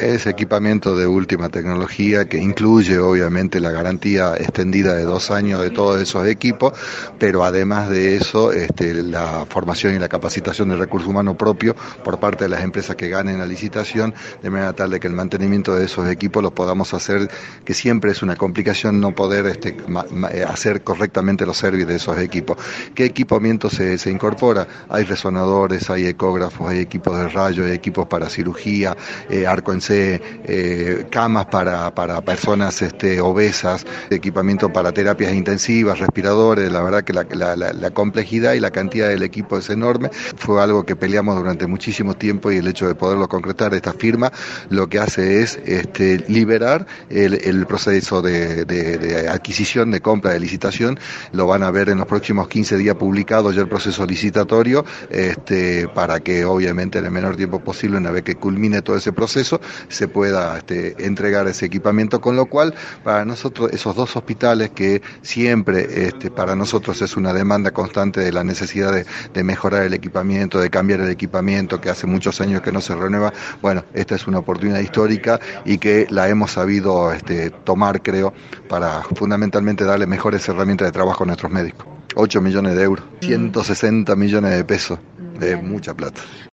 Es equipamiento de última tecnología que incluye obviamente la garantía extendida de 2 años de todos esos equipos, pero además de eso, la formación y la capacitación de recursos humanos propio por parte de las empresas que ganen la licitación, de manera tal de que el mantenimiento de esos equipos lo podamos hacer, que siempre es una complicación no poder hacer correctamente los servicios de esos equipos. ¿Qué equipamiento se incorpora? Hay resonadores, hay ecógrafos, hay equipos de rayos, hay equipos para cirugía, arco en C, camas para personas obesas, equipamiento para terapias intensivas, respiradores. La verdad que la complejidad y la cantidad del equipo es enorme. Fue algo que peleamos durante muchísimo tiempo y el hecho de poderlo concretar, esta firma, lo que hace es liberar el proceso de adquisición, de compra, de licitación. Lo van a ver en los próximos 15 días publicado ya el proceso licitatorio, para que obviamente en el menor tiempo posible, una vez que culmine todo ese proceso, se pueda entregar ese equipamiento, con lo cual para nosotros esos dos hospitales que siempre para nosotros es una demanda constante de la necesidad de mejorar el equipamiento, de cambiar el equipamiento que hace muchos años que no se renueva. Bueno, esta es una oportunidad histórica y que la hemos sabido tomar, creo, para fundamentalmente darle mejores herramientas de trabajo a nuestros médicos. 8 millones de euros, 160 millones de pesos, es mucha plata.